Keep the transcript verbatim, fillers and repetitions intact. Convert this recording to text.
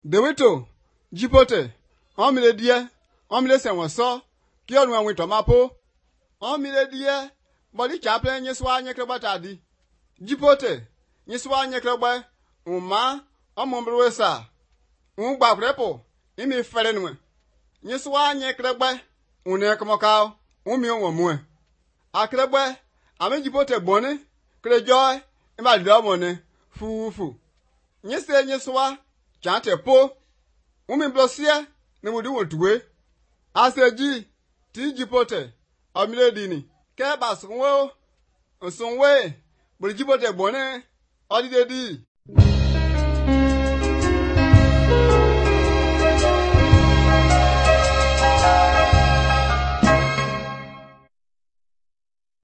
Dewito, jipote, omile die, omile senwaso, ki onwe nwe tomapo, omile die, boli chaple nyeswa nyekre batadi. Jipote, nyeswa nyekre ba, uma, omumbruesa, ungba prepo, imi ferenwe. Nyeswa nyekre ba, une kamokao, umi onwe mwe. Akre ba, ame jipote bone, kre joy, ima domone, fu fu. Nyese nyeswa, chante po, umi blosia, ne mudu wotuwe. Aseji, ti jipote, omile dini. Ke basunwe, sunwe, buli jipote bone, odi de di.